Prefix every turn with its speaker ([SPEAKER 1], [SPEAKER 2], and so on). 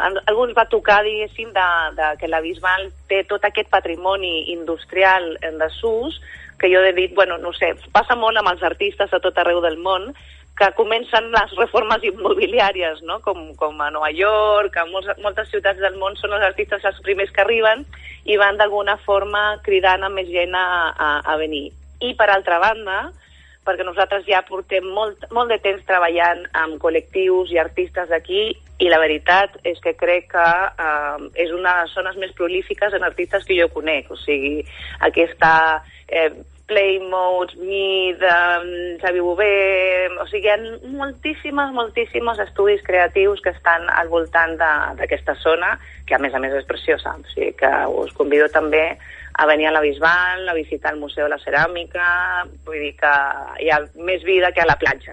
[SPEAKER 1] algú ens va tocar, diguéssim, que la Bisbal té tot aquest patrimoni industrial en desús, que jo he dit, bueno, no sé, passa molt amb els artistes a tot arreu del món, que comencen les reformes immobiliàries, no? Com a Nova York, a moltes ciutats del món són els artistes els primers que arriben i van d'alguna forma cridant a més gent a venir. I per altra banda, perquè nosaltres ja portem molt de temps treballant amb col·lectius i artistes d'aquí, i la veritat és que crec que és una de les zones més prolífiques en artistes que jo conec. O sigui, aquí està Playmodes, Mid, Xavi Bové... O sigui, hi ha moltíssims estudis creatius que estan al voltant d'aquesta zona, que a més és preciosa. O sigui que us convido també a venir a la Bisbal, a visitar el Museu de la Ceràmica, vull dir que hi ha més vida que a la platja.